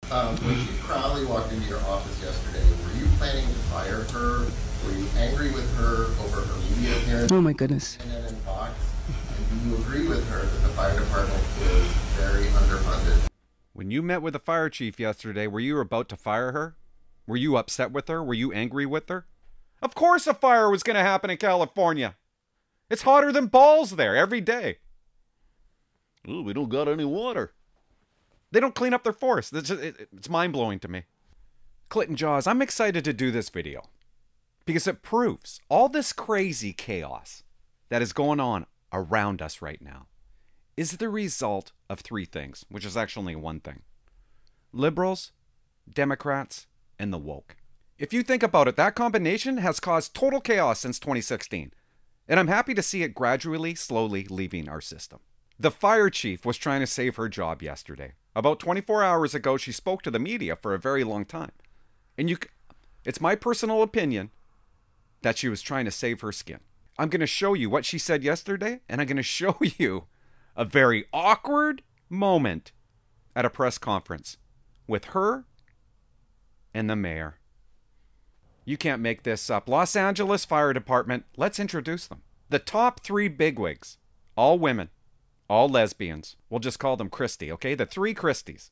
When Chief Crowley walked into your office yesterday, were you planning to fire her? Were you angry with her over her media appearance? Oh my goodness. And then in Fox, and do you agree with her that the fire department is very underfunded? When you met with the fire chief yesterday, were you about to fire her? Were you upset with her? Were you angry with her? Of course a fire was going to happen in California. It's hotter than balls there every day. Ooh, we don't got any water. They don't clean up their forest. It's mind-blowing to me. Clinton Jaws, I'm excited to do this video because it proves all this crazy chaos that is going on around us right now is the result of three things, which is actually one thing. Liberals, Democrats, and the woke. If you think about it, that combination has caused total chaos since 2016. And I'm happy to see it gradually, slowly leaving our system. The fire chief was trying to save her job yesterday. About 24 hours ago, she spoke to the media for a very long time. And it's my personal opinion that she was trying to save her skin. I'm going to show you what she said yesterday, and I'm going to show you a very awkward moment at a press conference with her and the mayor. You can't make this up. Los Angeles Fire Department, let's introduce them. The top three bigwigs, all women, all lesbians. We'll just call them Christy, okay? The three Christies.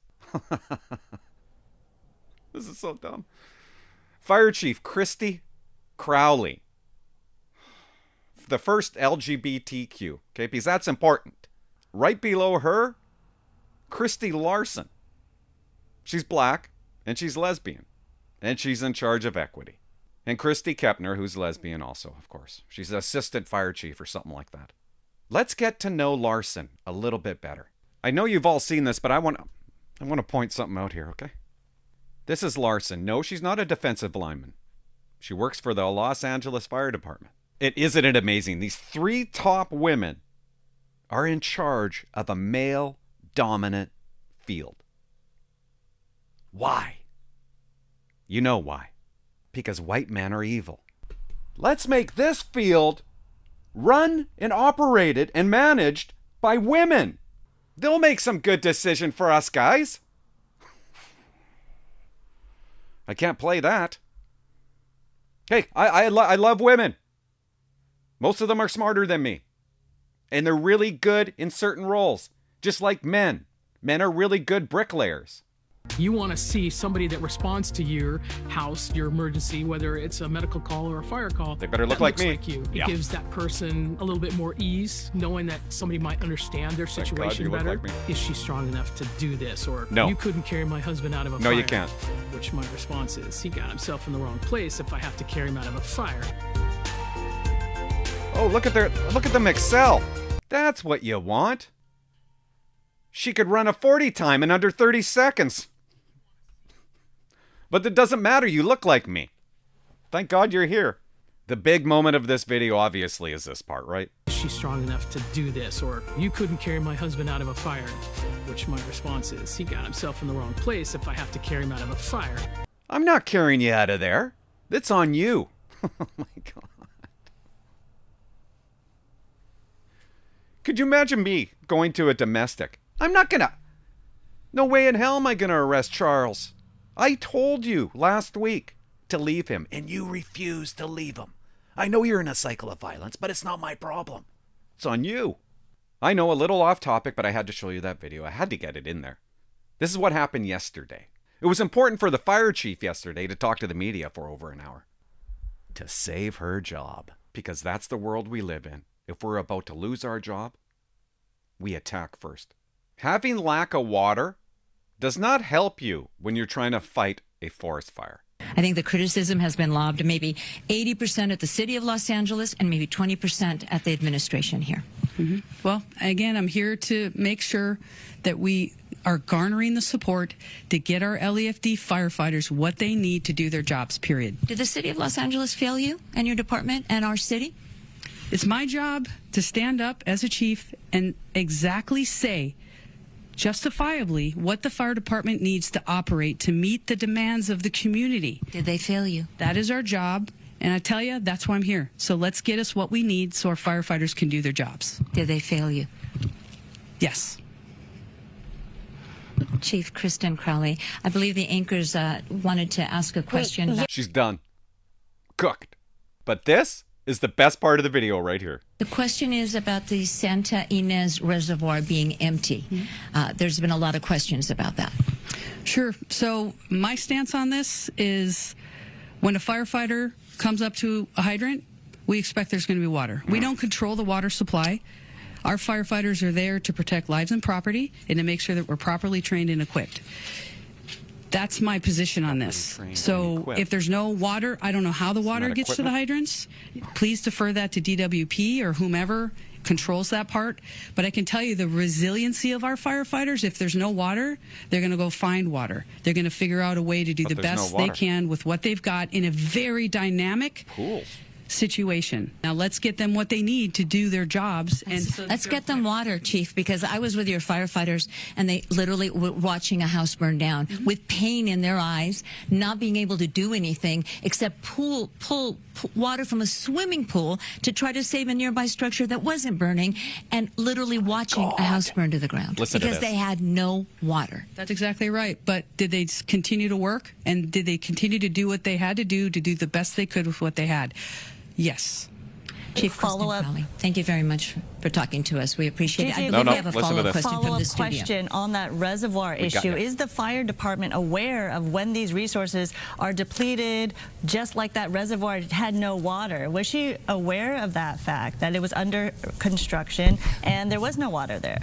This is so dumb. Fire Chief Christy Crowley. The first LGBTQ, okay? Because that's important. Right below her, Christy Larson. She's black, and she's lesbian. And she's in charge of equity. And Christy Kepner, who's lesbian also, of course. She's an assistant fire chief or something like that. Let's get to know Larson a little bit better. I know you've all seen this, but I want to point something out here, okay? This is Larson. No, she's not a defensive lineman. She works for the Los Angeles Fire Department. Isn't it amazing? These three top women are in charge of a male-dominant field. Why? You know why. Because white men are evil. Let's make this field run and operated and managed by women. They'll make some good decision for us guys. I can't play that. Hey, I love women. Most of them are smarter than me. And they're really good in certain roles. Just like men. Men are really good bricklayers. You want to see somebody that responds to your house, your emergency, whether it's a medical call or a fire call. They better look like me. Like you. It gives that person a little bit more ease, knowing that somebody might understand their situation better. Like is she strong enough to do this? Or no. You couldn't carry my husband out of a fire. No, you can't. Which my response is, he got himself in the wrong place if I have to carry him out of a fire. Oh, look at them excel. That's what you want. She could run a 40 time in under 30 seconds. But it doesn't matter, you look like me. Thank God you're here. The big moment of this video, obviously, is this part, right? Is she strong enough to do this? Or you couldn't carry my husband out of a fire. Which my response is, he got himself in the wrong place if I have to carry him out of a fire. I'm not carrying you out of there. It's on you. Oh my God. Could you imagine me going to a domestic? No way in hell am I gonna arrest Charles. I told you last week to leave him, and you refused to leave him. I know you're in a cycle of violence, but it's not my problem. It's on you. I know, a little off topic, but I had to show you that video. I had to get it in there. This is what happened yesterday. It was important for the fire chief yesterday to talk to the media for over an hour. To save her job. Because that's the world we live in. If we're about to lose our job, we attack first. Having lack of water does not help you when you're trying to fight a forest fire. I think the criticism has been lobbed maybe 80% at the city of Los Angeles and maybe 20% at the administration here. Mm-hmm. Well, again, I'm here to make sure that we are garnering the support to get our LAFD firefighters what they need to do their jobs, period. Did the city of Los Angeles fail you and your department and our city? It's my job to stand up as a chief and exactly say justifiably what the fire department needs to operate to meet the demands of the community. Did they fail you? That is our job, and I tell you, that's why I'm here. So let's get us what we need so our firefighters can do their jobs. Did they fail you? Yes. Chief Kristen Crowley, I believe the anchors wanted to ask a question. She's done. Cooked. But this is the best part of the video right here. The question is about the Santa Ynez Reservoir being empty. There's been a lot of questions about that. Sure. So my stance on this is when a firefighter comes up to a hydrant, we expect there's going to be water. We don't control the water supply. Our firefighters are there to protect lives and property and to make sure that we're properly trained and equipped. That's my position on this. So if there's no water, I don't know how the water gets to the hydrants. Please defer that to DWP or whomever controls that part. But I can tell you the resiliency of our firefighters, if there's no water, they're going to go find water. They're going to figure out a way to do the best they can with what they've got in a very dynamic situation. Now let's get them what they need to do their jobs. And let's get them water, Chief, because I was with your firefighters and they literally were watching a house burn down with pain in their eyes, not being able to do anything except pull water from a swimming pool to try to save a nearby structure that wasn't burning, and literally watching a house burn to the ground because they had no water. That's exactly right. But did they continue to work, and did they continue to do what they had to do the best they could with what they had? Yes. Chief follow-up. Thank you very much for talking to us. We appreciate it. I believe we have a follow-up question from the studio. Question on that reservoir issue. Is the fire department aware of when these resources are depleted, just like that reservoir had no water? Was she aware of that fact, that it was under construction and there was no water there?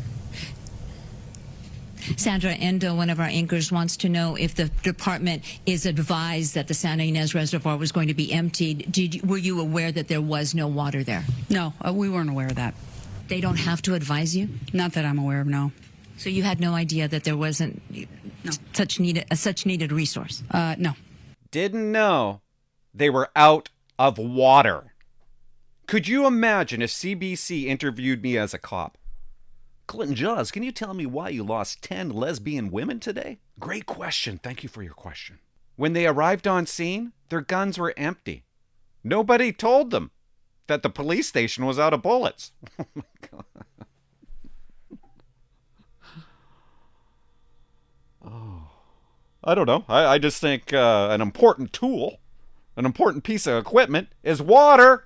Sandra Endo, one of our anchors, wants to know if the department is advised that the Santa Ynez Reservoir was going to be emptied. Were you aware that there was no water there? No, we weren't aware of that. They don't have to advise you? Not that I'm aware of, no. So you had no idea that there wasn't such needed resource? No. Didn't know they were out of water. Could you imagine if CBC interviewed me as a cop? Clinton Jaws, can you tell me why you lost 10 lesbian women today? Great question. Thank you for your question. When they arrived on scene, their guns were empty. Nobody told them that the police station was out of bullets. Oh my God. Oh, I don't know. I just think an important tool, an important piece of equipment is water.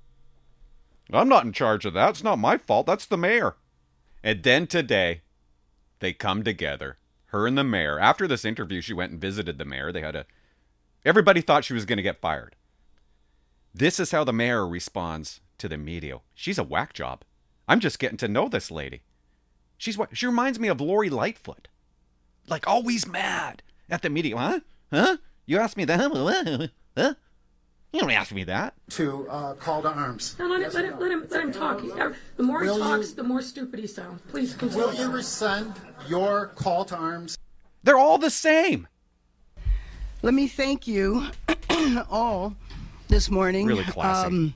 I'm not in charge of that. It's not my fault. That's the mayor. And then today, they come together, her and the mayor. After this interview, she went and visited the mayor. Everybody thought she was going to get fired. This is how the mayor responds to the media. She's a whack job. I'm just getting to know this lady. She reminds me of Lori Lightfoot. Like, always mad at the media. Huh? Huh? You asked me that? Huh? You don't ask me that. To call to arms. No, let him talk. The more he talks, the more stupid he sounds. Please continue. Will you rescind your call to arms? They're all the same. Let me thank you all this morning. Really classy.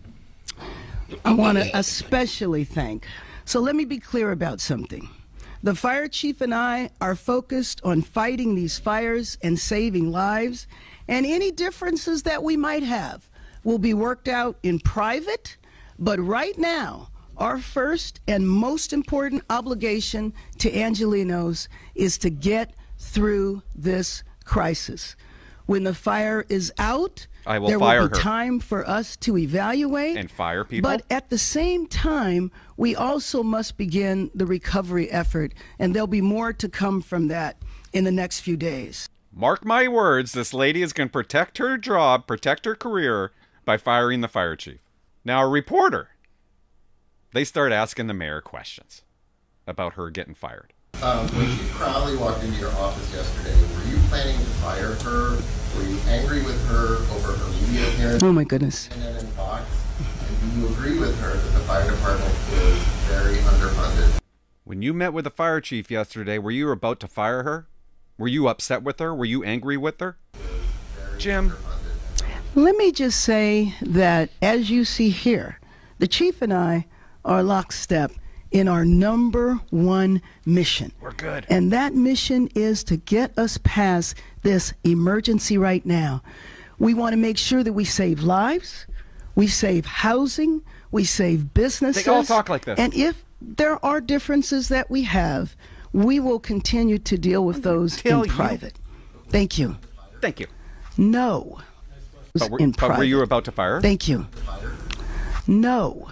I want to especially thank. So let me be clear about something. The fire chief and I are focused on fighting these fires and saving lives. And any differences that we might have will be worked out in private. But right now, our first and most important obligation to Angelenos is to get through this crisis. When the fire is out, there will be time for us to evaluate and fire people. But at the same time, we also must begin the recovery effort. And there'll be more to come from that in the next few days. Mark my words, this lady is going to protect her job, protect her career by firing the fire chief. Now, a reporter, they start asking the mayor questions about her getting fired. When Chief Crowley walked into your office yesterday, were you planning to fire her? Were you angry with her over her media appearance? Oh, my goodness. And then in Fox, and do you agree with her that the fire department is very underfunded? When you met with the fire chief yesterday, were you about to fire her? Were you upset with her? Were you angry with her? Jim? Let me just say that, as you see here, the chief and I are lockstep in our number one mission. We're good. And that mission is to get us past this emergency right now. We want to make sure that we save lives, we save housing, we save businesses. They all talk like this. And if there are differences that we have, We will continue to deal with those in private. Thank you. Thank you. No. But In were private. you about to fire her? Thank you. No.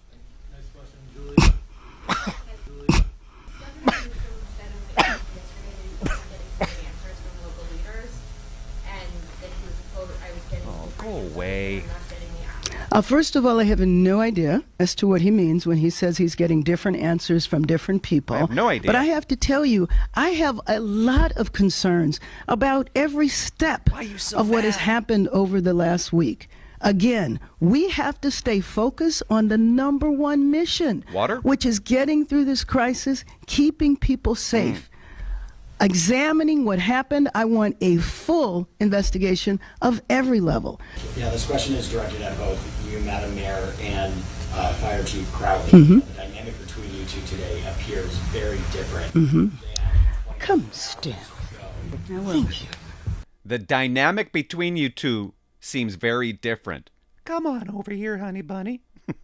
Oh, go away. First of all, I have no idea as to what he means when he says he's getting different answers from different people. I have no idea. But I have to tell you, I have a lot of concerns about every step of what has happened over the last week. Again, we have to stay focused on the number one mission, Water? which is getting through this crisis, keeping people safe. Examining what happened, I want a full investigation of every level. Yeah, this question is directed at both you, Madam Mayor, and Fire Chief Crowley. Mm-hmm. The dynamic between you two today appears very different. Mm-hmm. Come, Stan. Thank you. The dynamic between you two seems very different. Come on over here, honey bunny.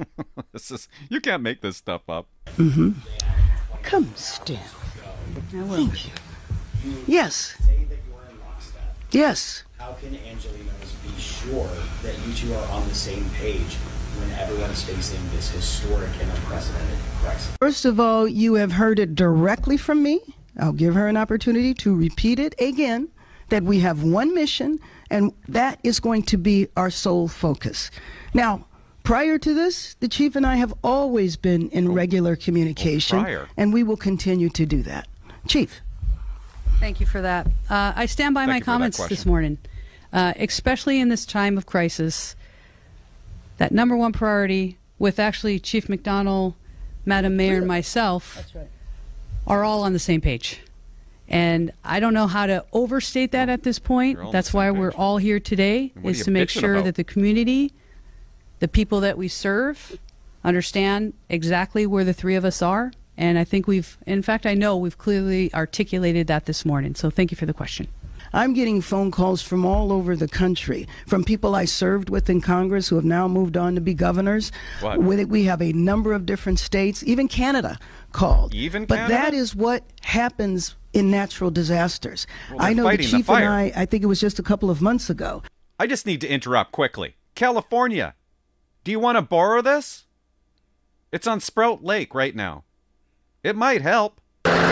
You can't make this stuff up. Mm-hmm. Come, Stan. Thank you. Yes. Say that you're in lockstep. Yes. How can Angelenos be sure that you two are on the same page when everyone is facing this historic and unprecedented crisis? First of all, you have heard it directly from me. I'll give her an opportunity to repeat it again, that we have one mission, and that is going to be our sole focus. Now, prior to this, the chief and I have always been in regular communication, and we will continue to do that. Chief. Thank you for that. I stand by my comments this morning, especially in this time of crisis. That number one priority, with actually Chief McDonnell, Madam Mayor, and myself, are all on the same page. And I don't know how to overstate that at this point. That's why we're all here today, is to make sure that the community, the people that we serve, understand exactly where the three of us are. And I think I know we've clearly articulated that this morning. So thank you for the question. I'm getting phone calls from all over the country, from people I served with in Congress who have now moved on to be governors. We have a number of different states, even Canada called. Even But Canada? that is what happens in natural disasters. Well, I know the fighting the chief and fire. I think it was just a couple of months ago. I just need to interrupt quickly. California, do you want to borrow this? It's on Sprout Lake right now. It might help.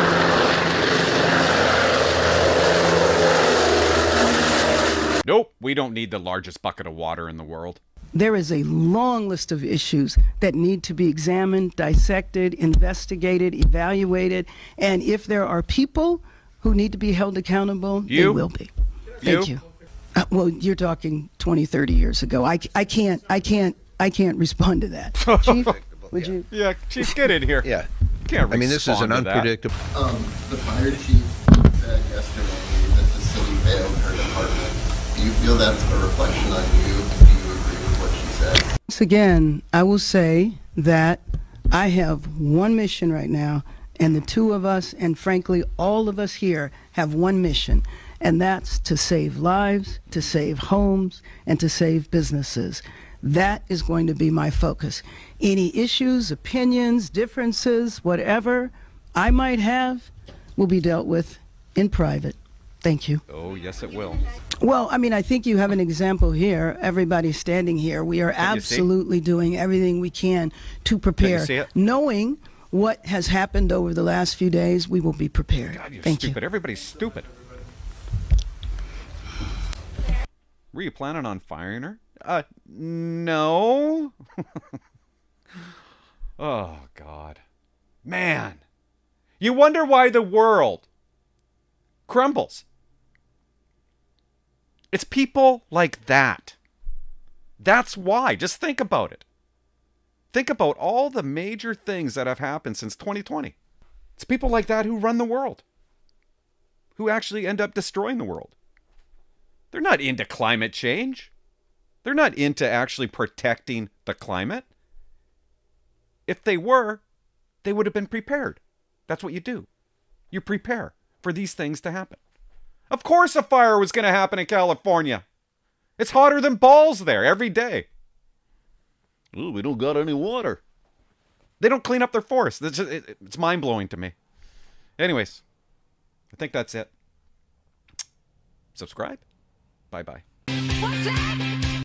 Nope, we don't need the largest bucket of water in the world. There is a long list of issues that need to be examined, dissected, investigated, evaluated, and if there are people who need to be held accountable, they will be. Thank you. Well, you're talking 20, 30 years ago. I can't respond to that. Chief, would you? Yeah, Chief, get in here. Yeah. Can't I mean, this is an respond to that. unpredictable. The fire chief said yesterday that the city failed her department. Do you feel that's a reflection on you? Do you agree with what she said? Once again, I will say that I have one mission right now, and the two of us, and frankly, all of us here, have one mission, and that's to save lives, to save homes, and to save businesses. That is going to be my focus. Any issues, opinions, differences, whatever I might have will be dealt with in private. Thank you. Oh, yes, it will. Well, I mean, I think you have an example here. Everybody standing here. We are absolutely doing everything we can to prepare. see it? Knowing what has happened over the last few days, we will be prepared. God, you're Thank stupid. Everybody's stupid. Were you planning on firing her? No. Oh, God. Man. You wonder why the world crumbles. It's people like that. That's why. Just think about it. Think about all the major things that have happened since 2020. It's people like that who run the world, who actually end up destroying the world. They're not into climate change. They're not into actually protecting the climate. If they were, they would have been prepared. That's what you do. You prepare for these things to happen. Of course a fire was going to happen in California. It's hotter than balls there every day. Ooh, we don't got any water. They don't clean up their forests. It's mind-blowing to me. Anyways, I think that's it. Subscribe. Bye-bye. What's that?